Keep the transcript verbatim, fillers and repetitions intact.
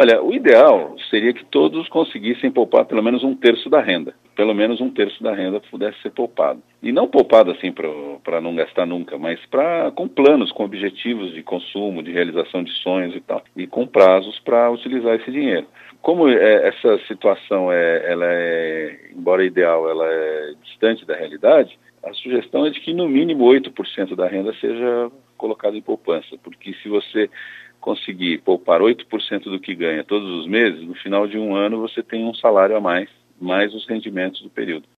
Olha, o ideal seria que todos conseguissem poupar pelo menos um terço da renda. Pelo menos um terço da renda pudesse ser poupado. E não poupado assim para não gastar nunca, mas pra, com planos, com objetivos de consumo, de realização de sonhos e tal. E com prazos para utilizar esse dinheiro. Como é, essa situação, é, ela é, embora ideal, ela é distante da realidade, a sugestão é de que no mínimo oito por cento da renda seja colocada em poupança. Porque se você conseguir poupar oito por cento do que ganha todos os meses, no final de um ano você tem um salário a mais, mais os rendimentos do período.